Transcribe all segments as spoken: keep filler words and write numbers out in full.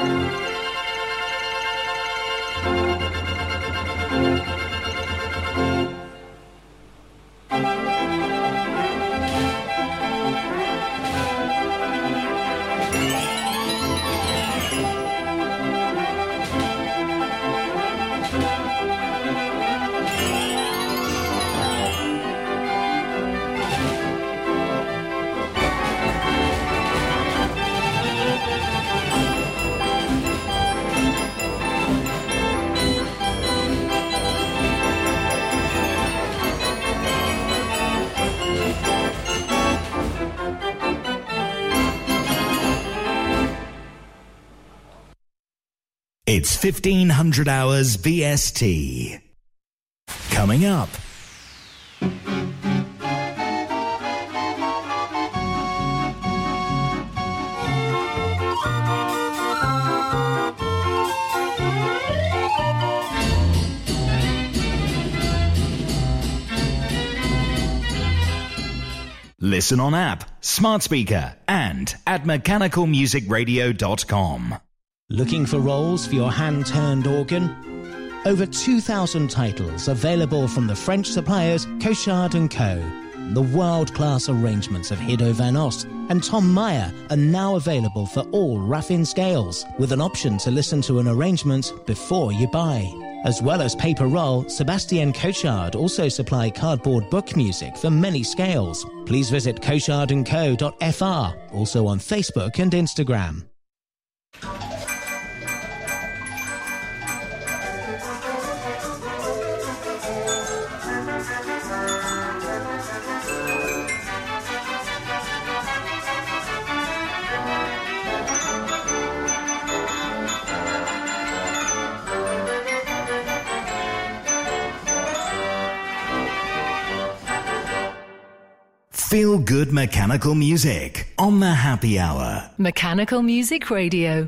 It's fifteen hundred hours B S T. Coming up. Listen on app, smart speaker, and at mechanical music radio dot com. Looking for rolls for your hand-turned organ? Over two thousand titles available from the French suppliers Cochard and Co. The world-class arrangements of Hiddo van Ost and Tom Meyer are now available for all Raffin scales, with an option to listen to an arrangement before you buy. As well as paper roll, Sebastian Cochard also supply cardboard book music for many scales. Please visit cochard and co dot f r, also on Facebook and Instagram. Feel good mechanical music on the Happy Hour. Mechanical Music Radio.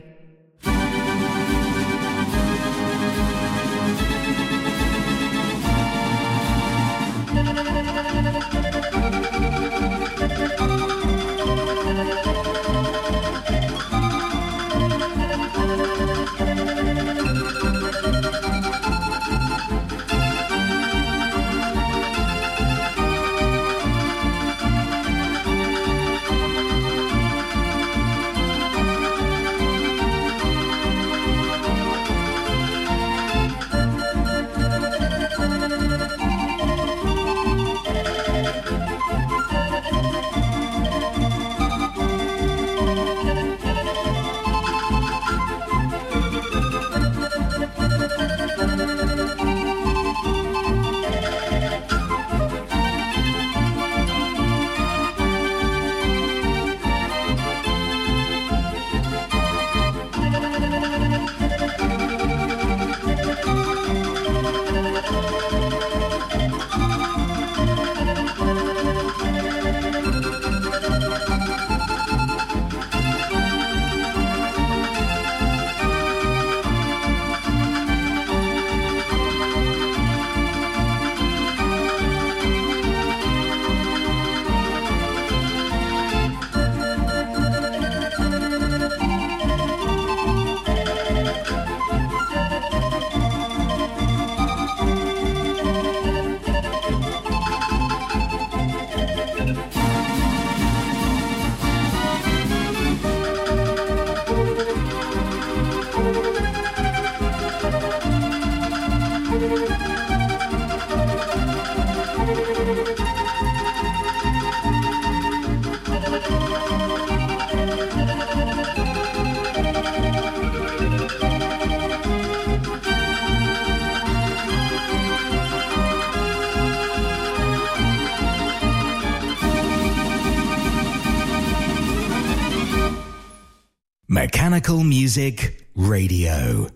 Mechanical Music Radio.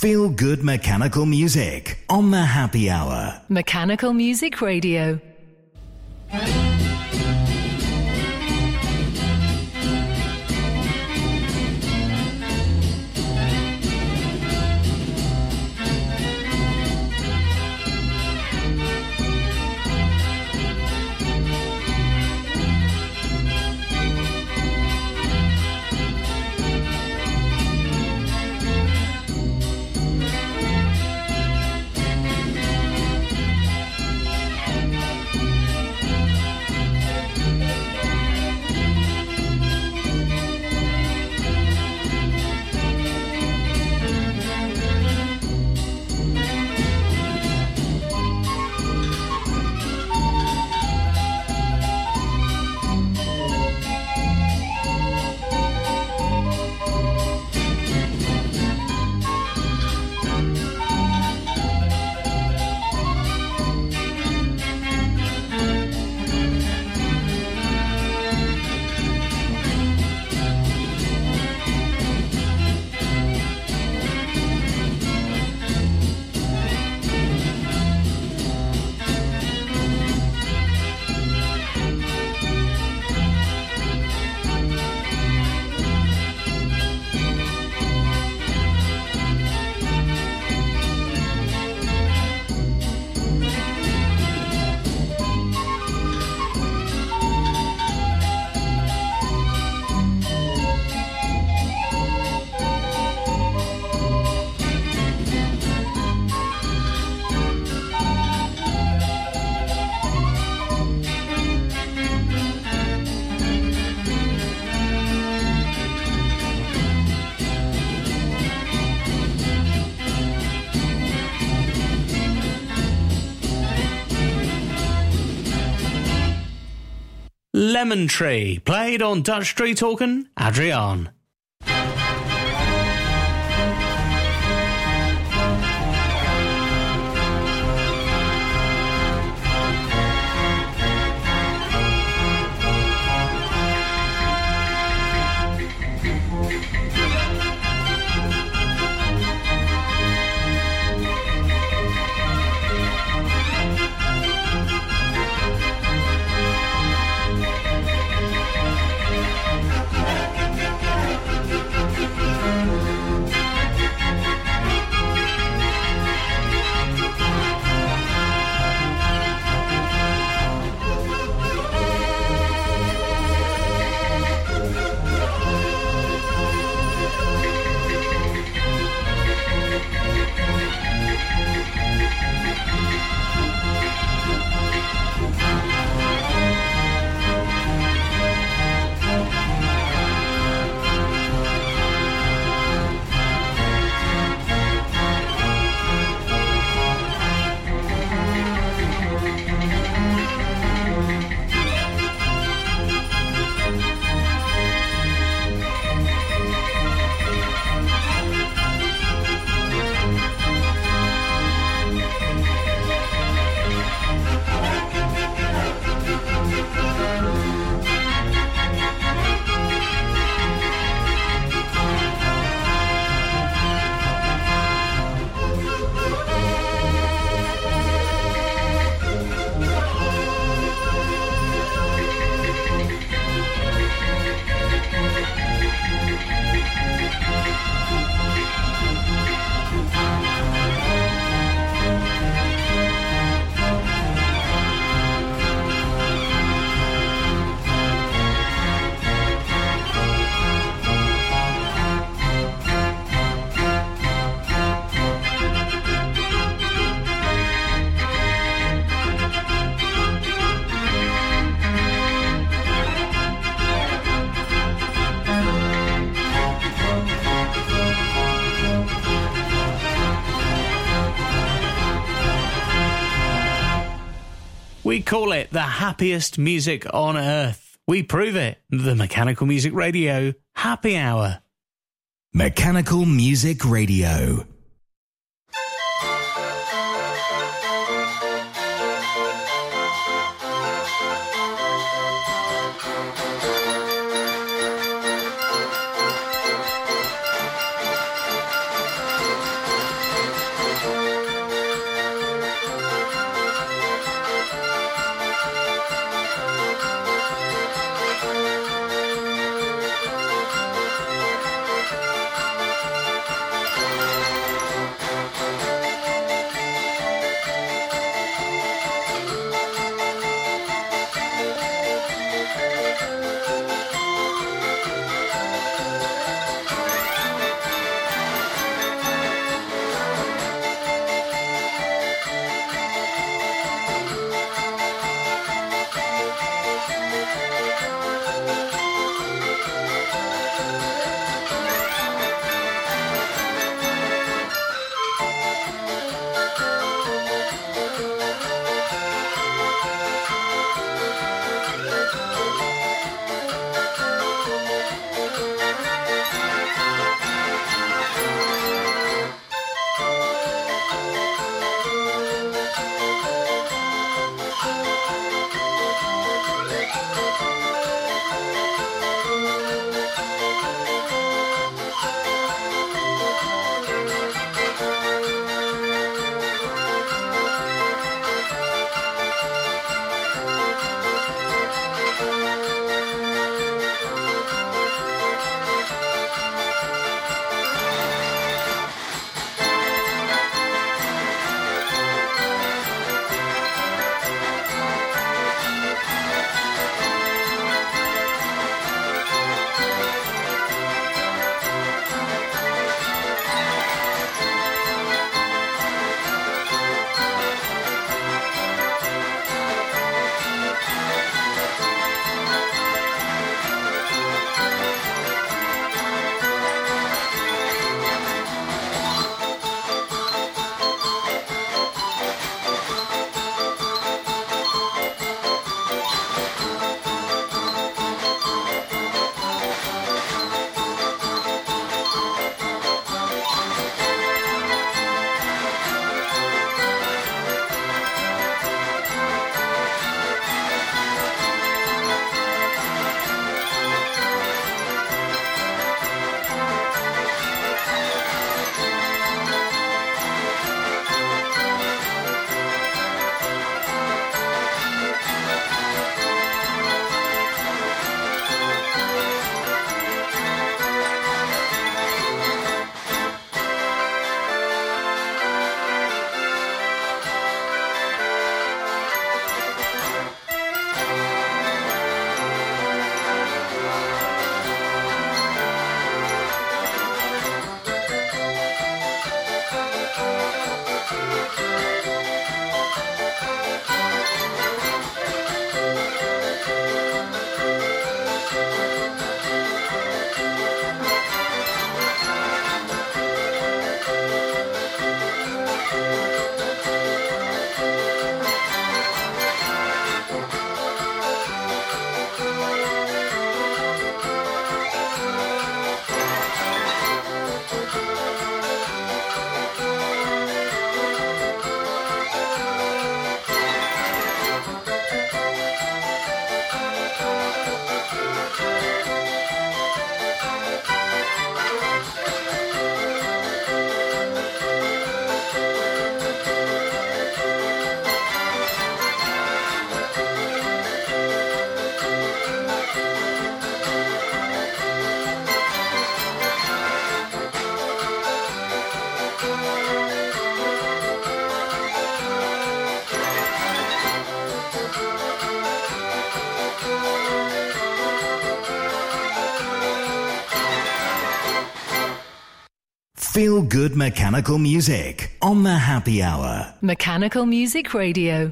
Feel good mechanical music on the Happy Hour. Mechanical Music Radio. Lemon Tree, played on Dutch Street Organ, Adriaan. We call it the happiest music on earth. We prove it. The Mechanical Music Radio Happy Hour. Mechanical Music Radio. Feel good mechanical music on the Happy Hour. Mechanical Music Radio.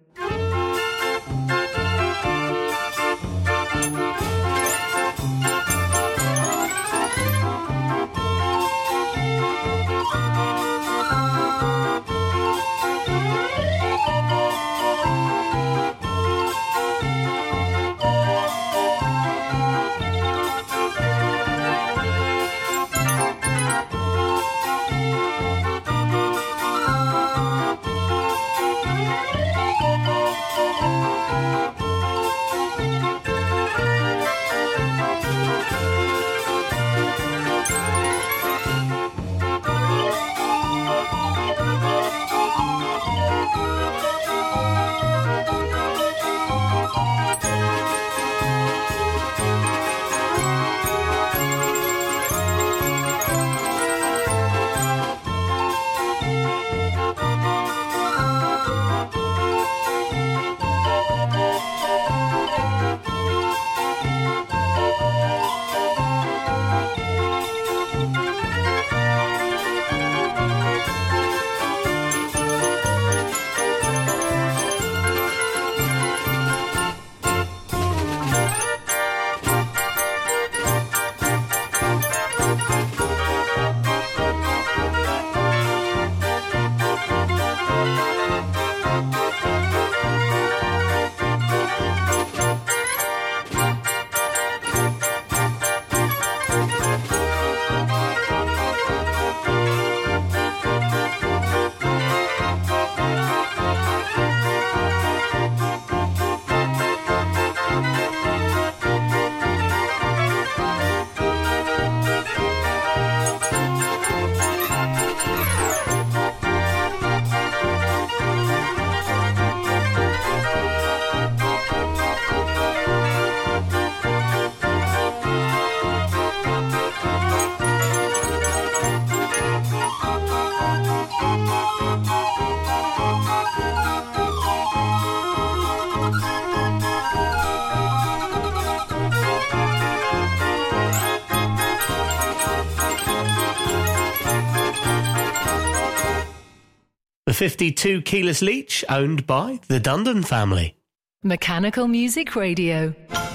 The fifty-two keyless Leach, owned by the Dundon family. Mechanical Music Radio.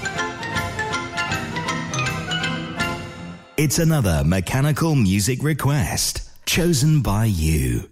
It's another mechanical music request chosen by you.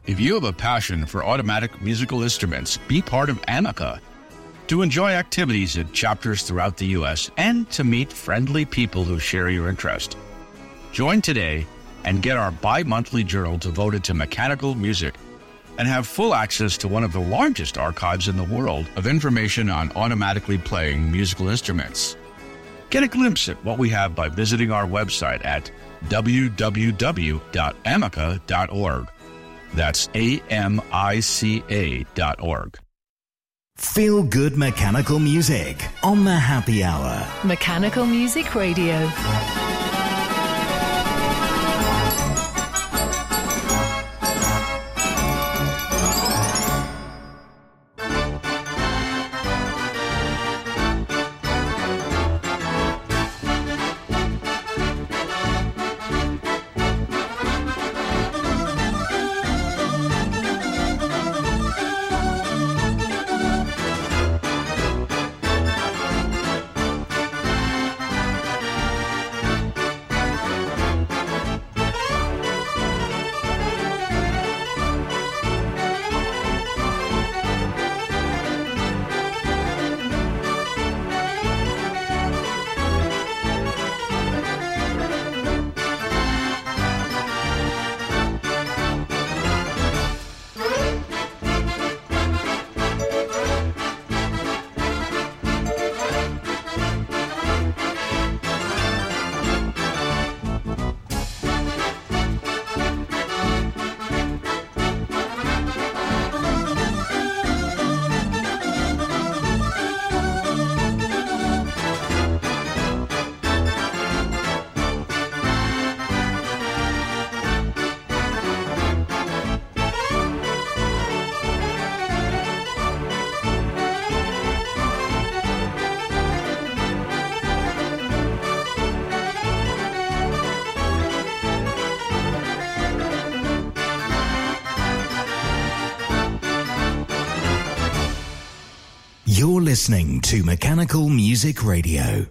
If you have a passion for automatic musical instruments, be part of AMICA. To enjoy activities at chapters throughout the U S and to meet friendly people who share your interest. Join today and get our bi-monthly journal devoted to mechanical music and have full access to one of the largest archives in the world of information on automatically playing musical instruments. Get a glimpse at what we have by visiting our website at w w w dot amica dot org. That's A M I C A dot org. Feel good mechanical music on the Happy Hour. Mechanical Music Radio. You're listening to Mechanical Music Radio.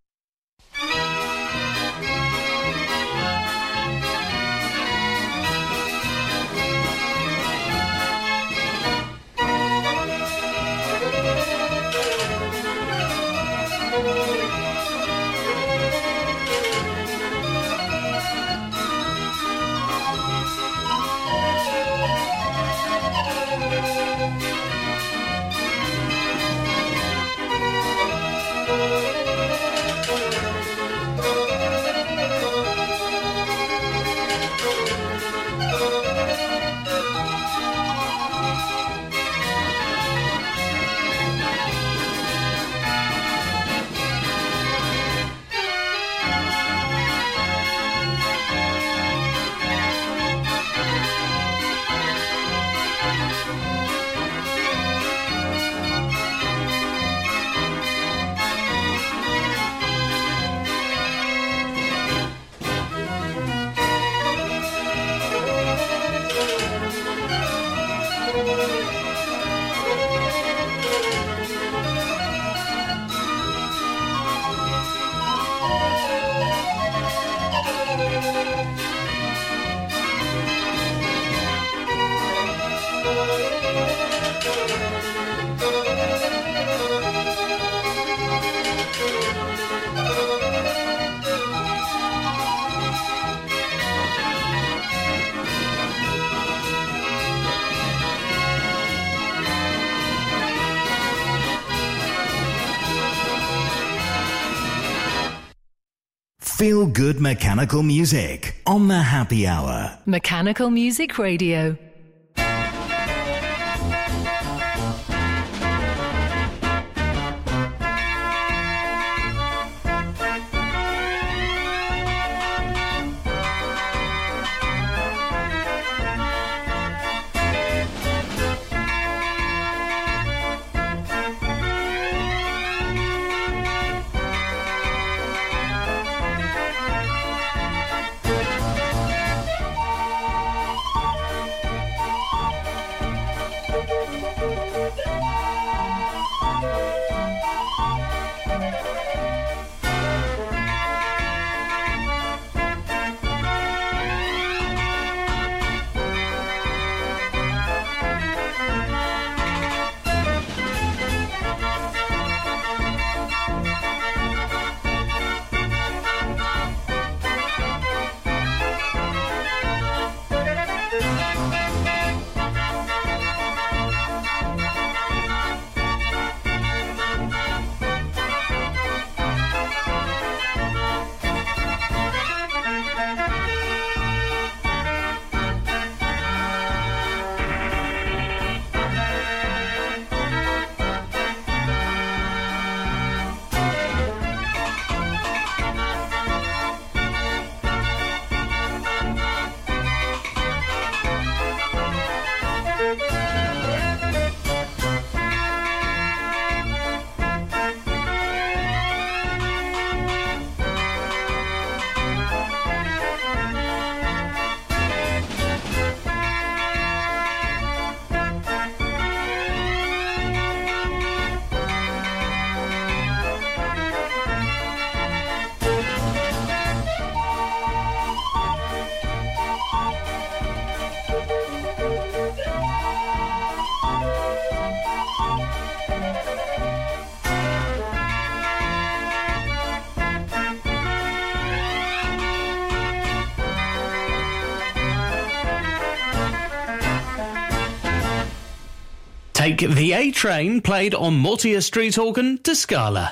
Feel good mechanical music on the Happy Hour. Mechanical Music Radio. Take the A Train, played on Mortier Street organ, to Scala.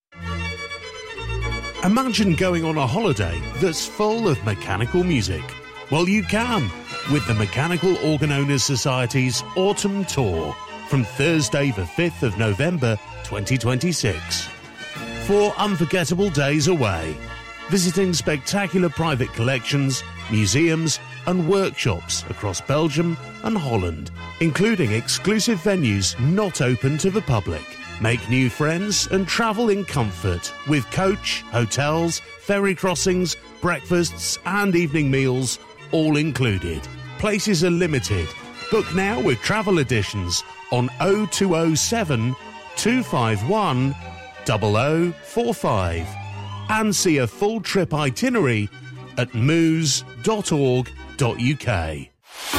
Imagine going on a holiday that's full of mechanical music. Well, you can, with the Mechanical Organ Owners Society's Autumn Tour from Thursday the fifth of November twenty twenty-six. Four unforgettable days away, visiting spectacular private collections, museums and workshops across Belgium and Holland, including exclusive venues not open to the public. Make new friends and travel in comfort with coach, hotels, ferry crossings, breakfasts and evening meals all included. Places are limited. Book now with travel editions on oh two oh seven, two five one, oh oh four five and see a full trip itinerary at moose dot org dot U K.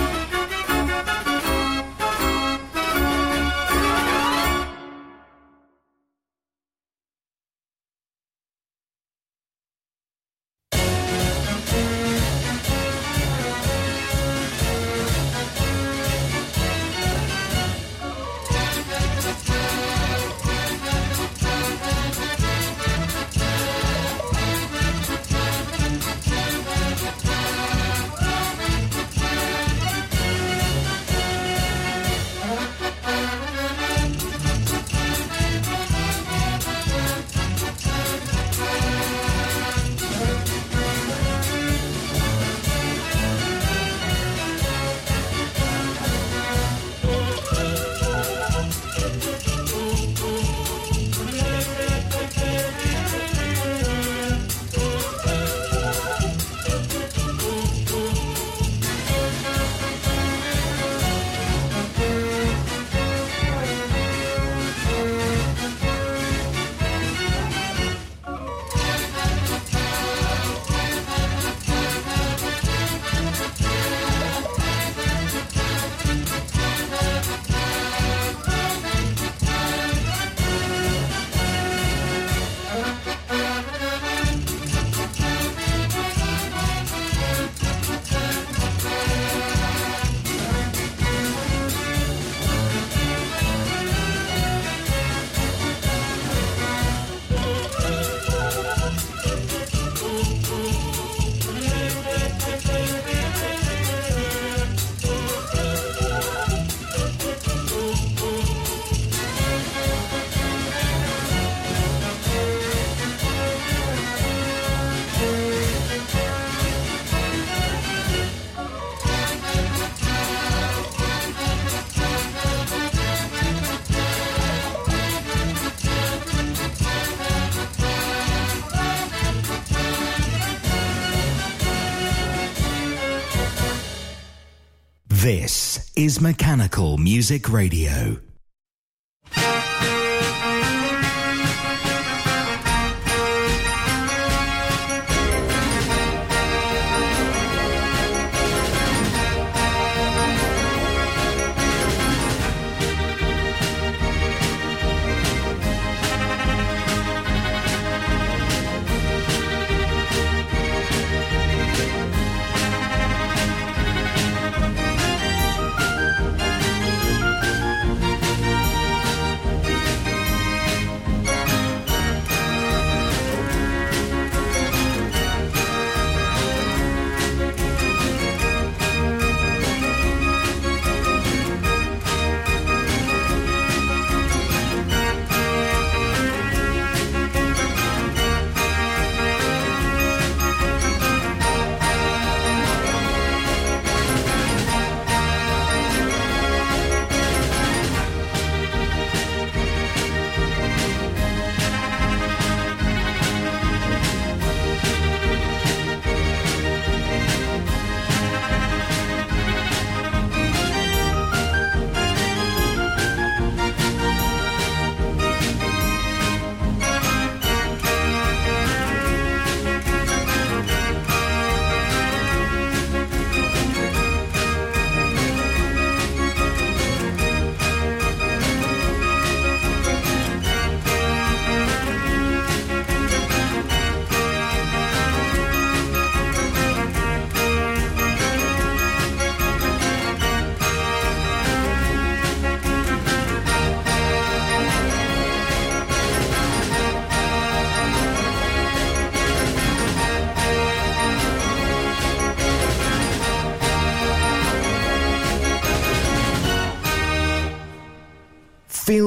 This is Mechanical Music Radio.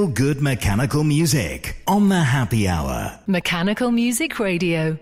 good mechanical music on the Happy Hour. Mechanical Music Radio.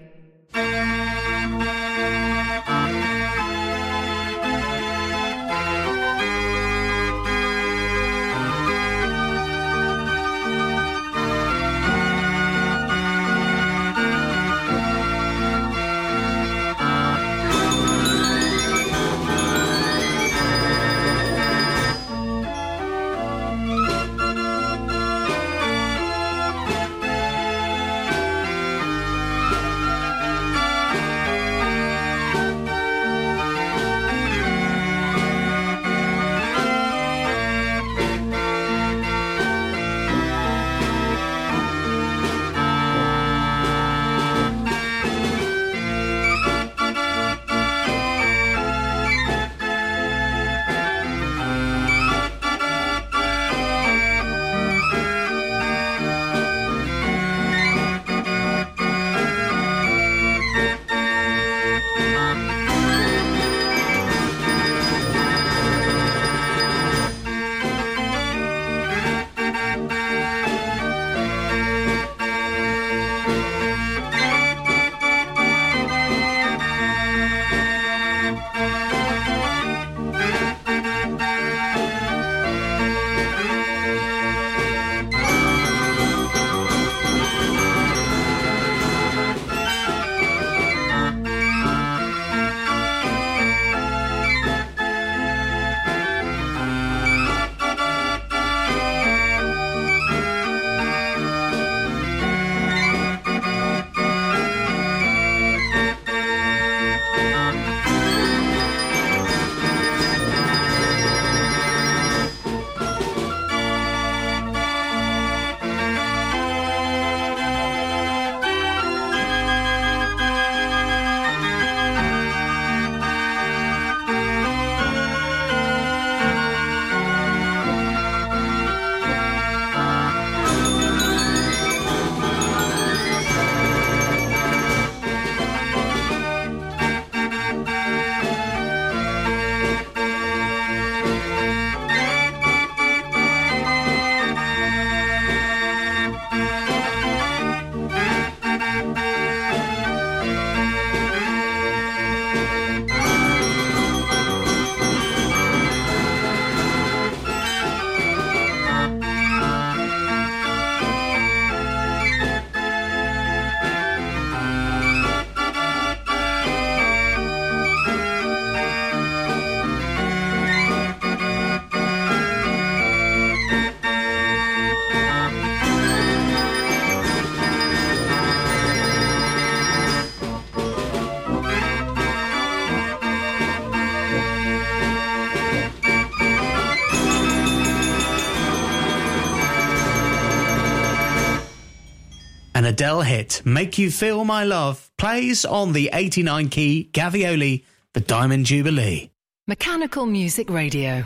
An Adele hit, Make You Feel My Love, plays on the eighty-nine key Gavioli, the Diamond Jubilee. Mechanical Music Radio.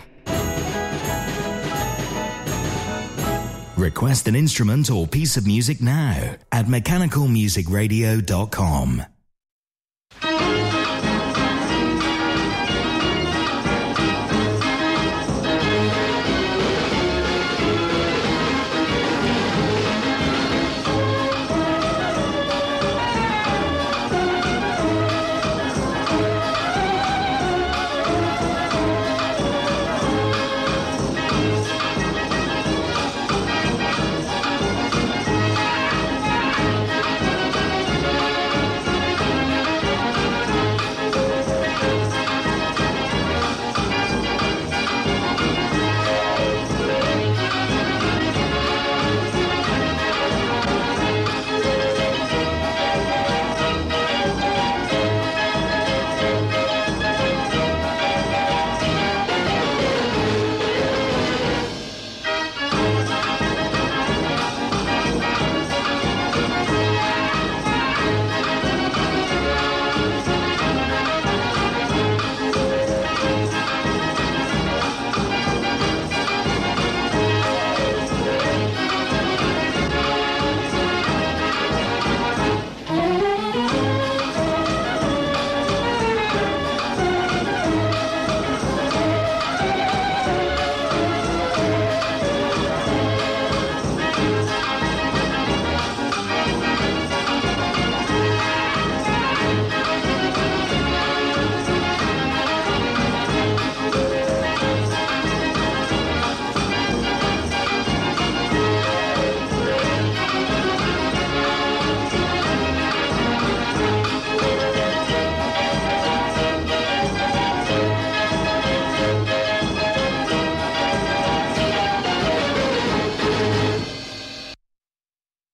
Request an instrument or piece of music now at mechanical music radio dot com. Thank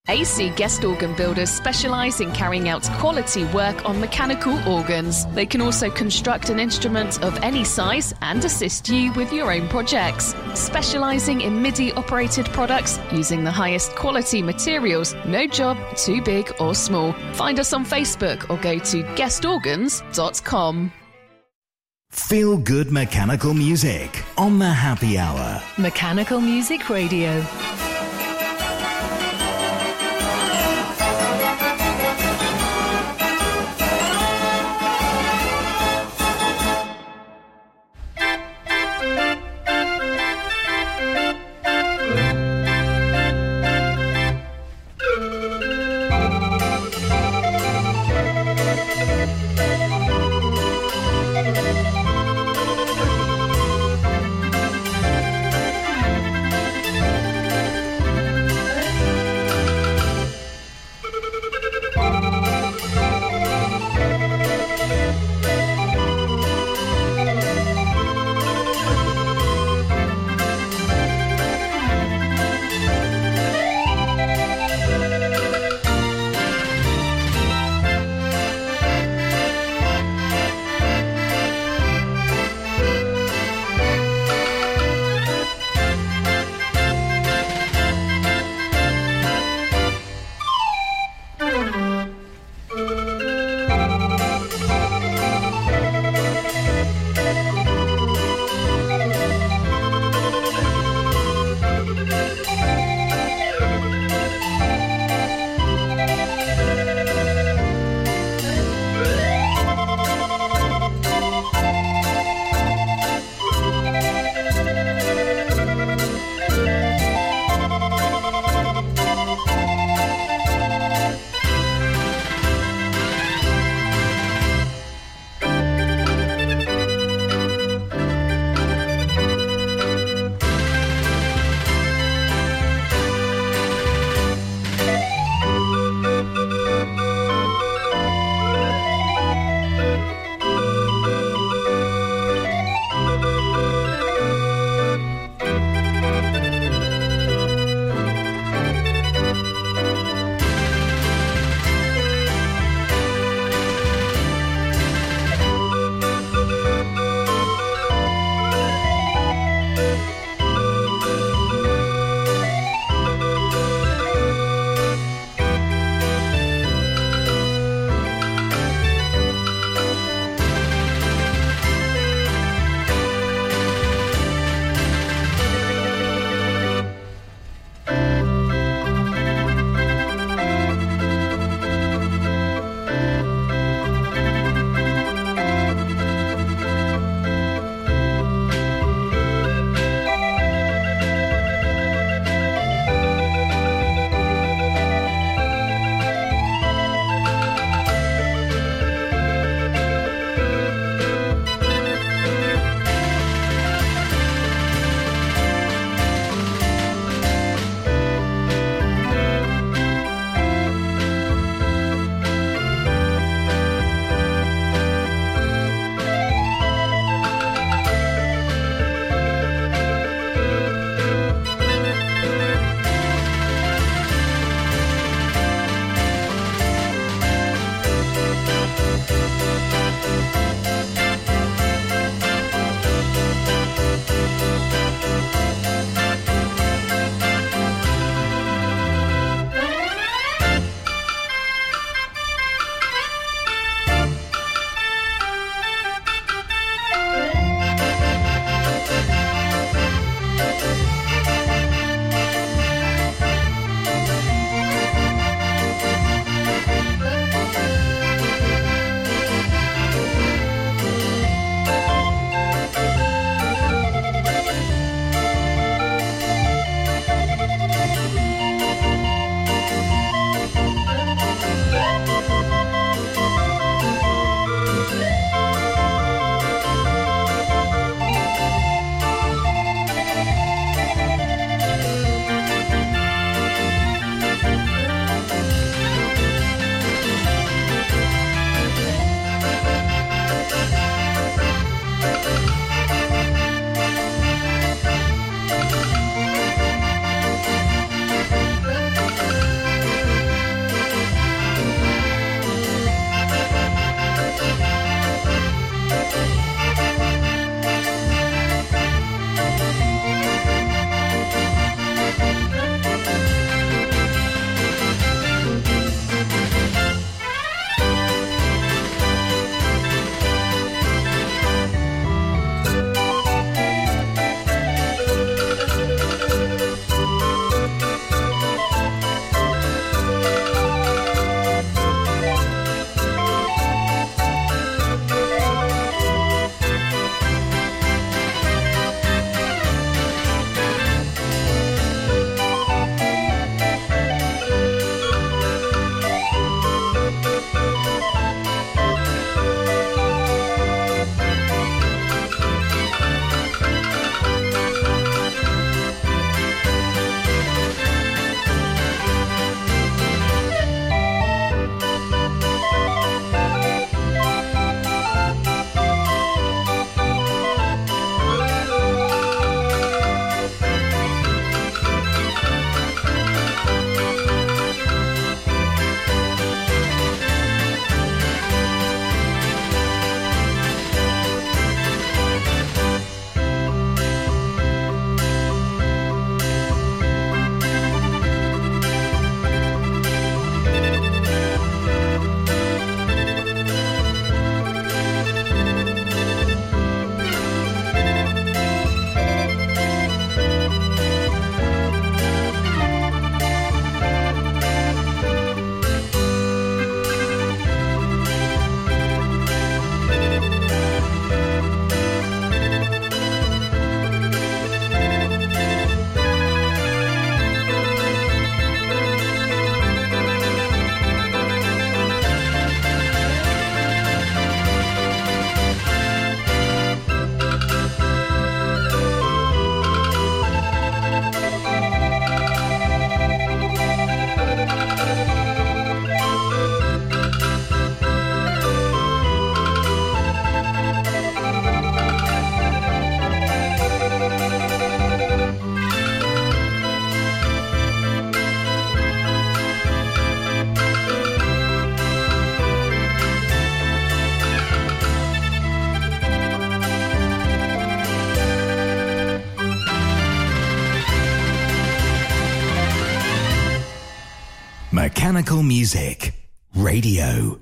A C Guest Organ Builders specialise in carrying out quality work on mechanical organs. They can also construct an instrument of any size and assist you with your own projects. Specialising in MIDI-operated products using the highest quality materials, no job too big or small. Find us on Facebook or go to guest organs dot com. Feel good mechanical music on the Happy Hour. Mechanical Music Radio. Mechanical Music Radio.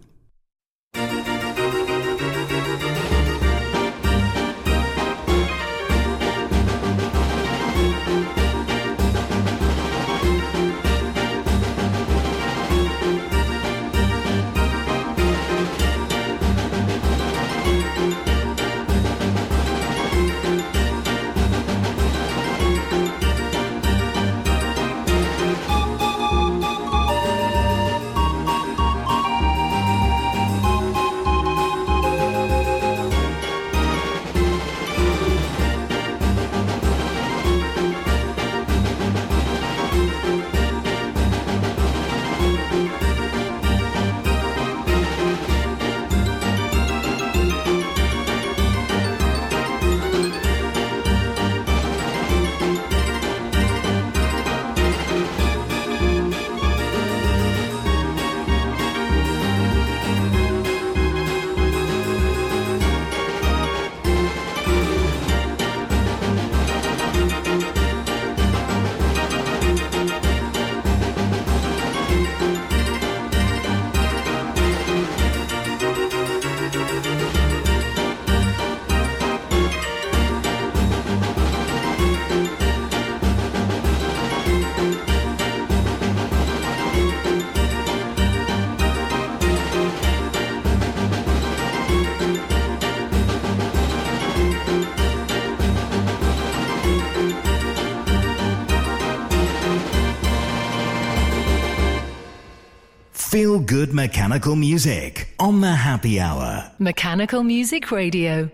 Feel good mechanical music on the Happy Hour. Mechanical Music Radio.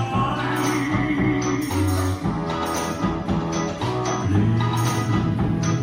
Thank you.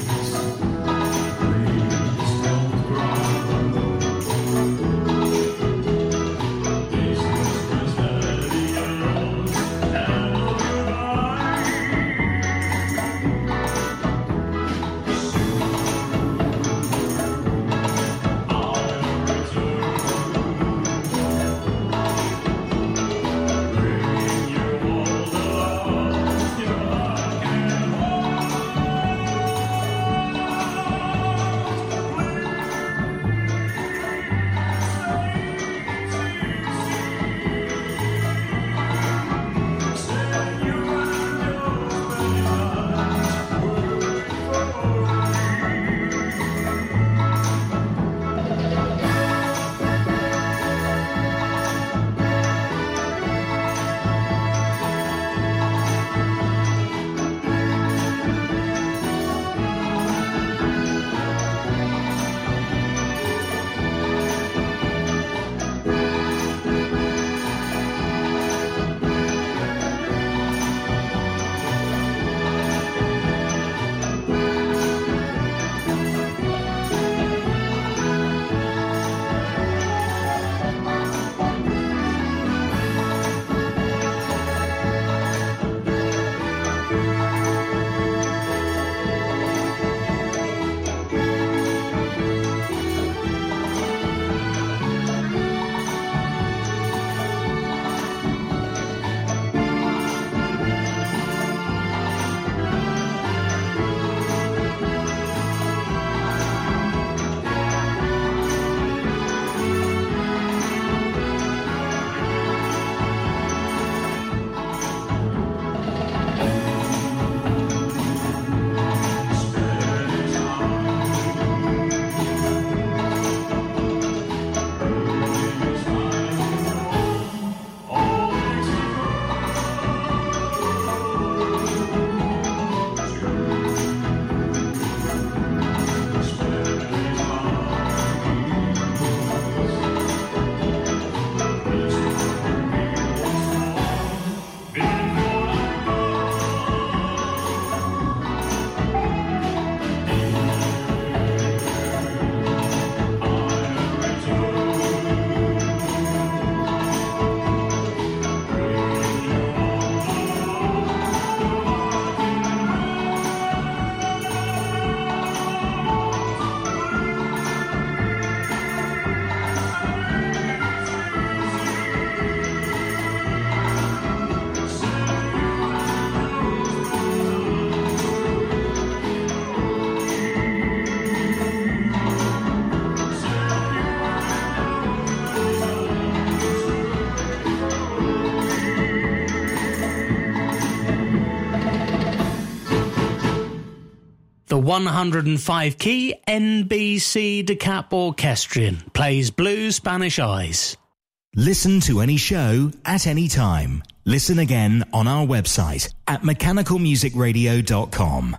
one hundred five key N B C Decap Orchestrion plays Blue Spanish Eyes. Listen to any show at any time. Listen again on our website at mechanical music radio dot com.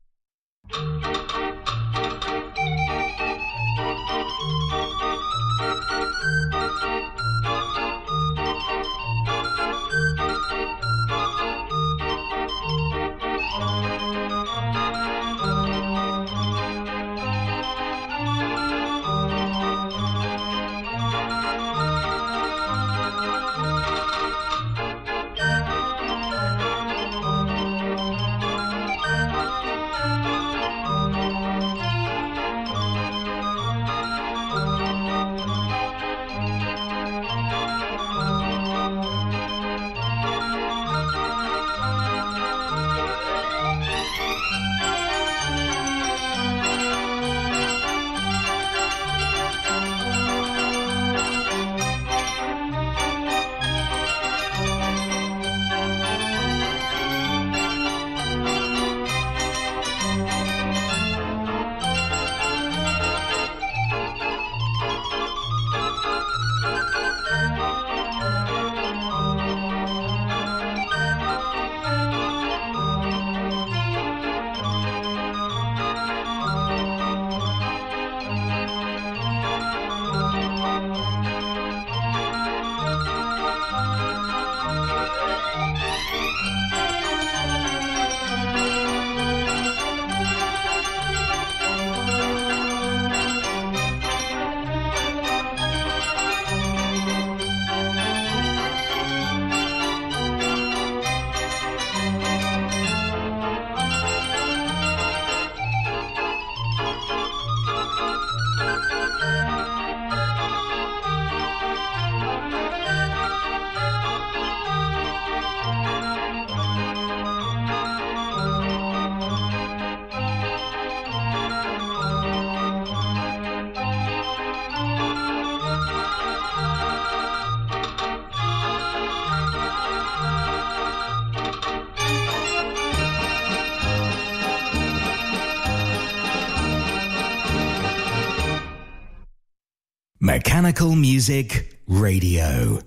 Mechanical Music Radio.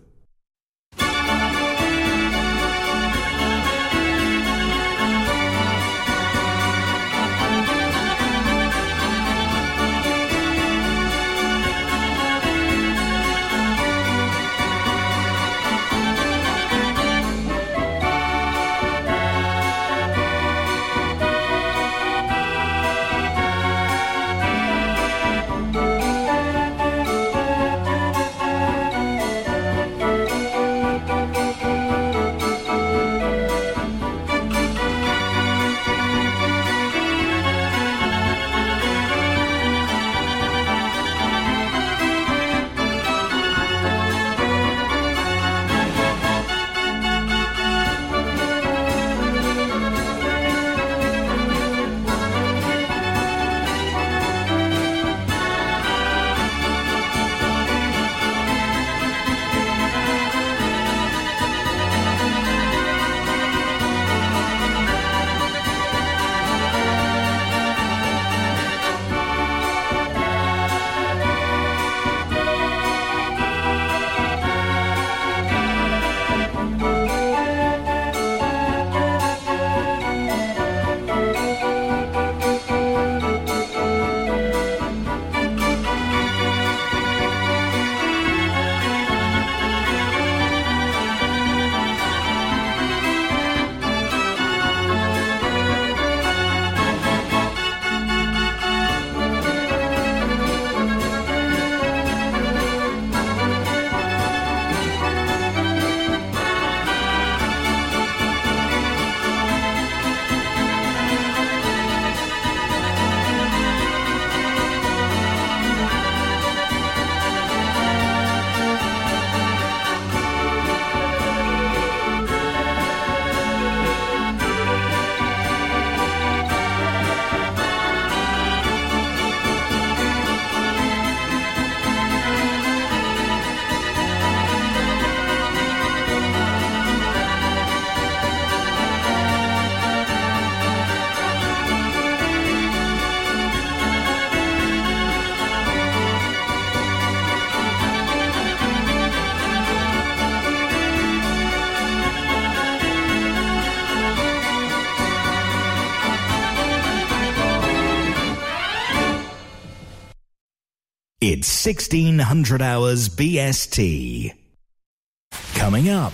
It's sixteen hundred hours B S T. Coming up.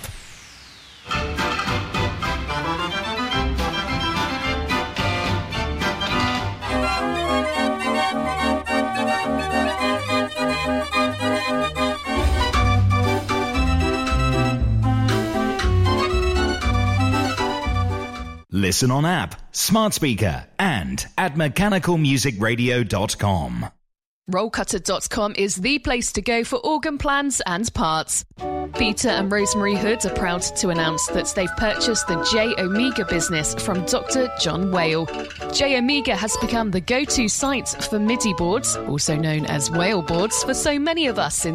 Listen on app, smart speaker, and at mechanical music radio dot com. roll cutter dot com is the place to go for organ plans and parts. Peter and Rosemary Hood are proud to announce that they've purchased the J Omega business from Doctor John Whale. J Omega has become the go-to site for MIDI boards, also known as whale boards, for so many of us in